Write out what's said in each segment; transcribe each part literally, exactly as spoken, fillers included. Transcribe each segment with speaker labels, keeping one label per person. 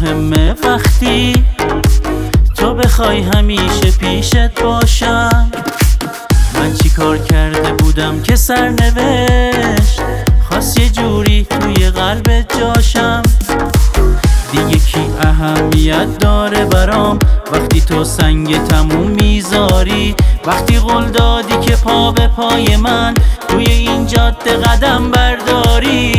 Speaker 1: مهمه وقتی تو بخوای همیشه پیشت باشم. من چی کار کرده بودم که سرنوشت خواست یه جوری توی قلبت جاشم. دیگه کی اهمیت داره برام وقتی تو سنگ تموم میذاری، وقتی قول دادی که پا به پای من توی این جاده قدم برداری.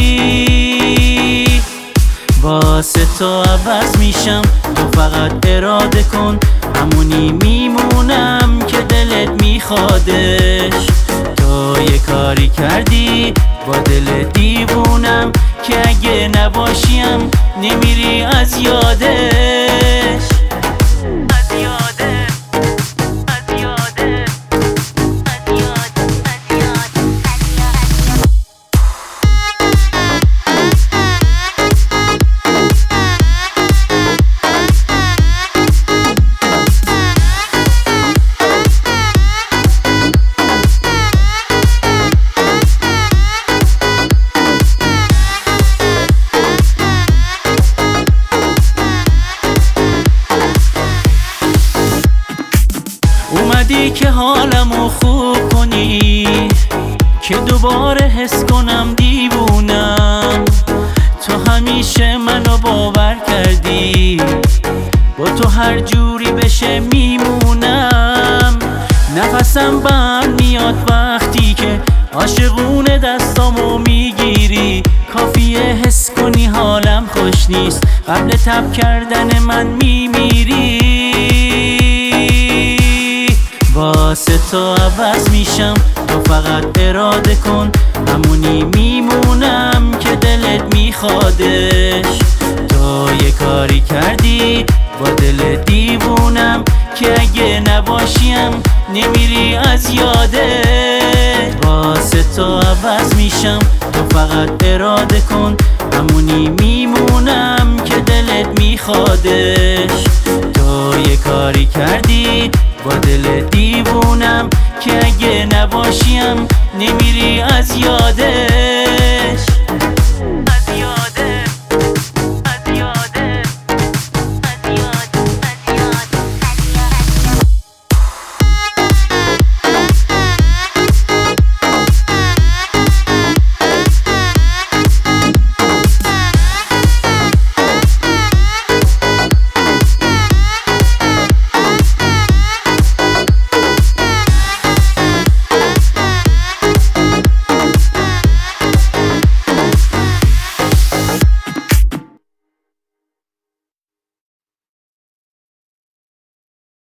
Speaker 1: واسه تو عوض میشم، تو فقط اراده کن، همونی میمونم که دلت میخوادش. تو یه کاری کردی با دل دیوونم که اگه نباشیم نمیری از یادش. از یاده از یاده از یاده از یاده. اومدی که حالمو خوب کنی، که دوباره حس کنم دیوونم. تو همیشه منو باور کردی، با تو هر جوری بشه میمونم. نفسم بند میاد وقتی که عاشقونه دستامو میگیری. کافیه حس کنی حالم خوش نیست، قبل تب کردن من میمیری. واسه تو عوض میشم، تو فقط اراده کن، همونی میمونم که دلت میخوادش. تو یه کاری کردی با دل دیوونم که اگه نباشیم نمیری از یادش. واسه تو عوض میشم، تو فقط اراده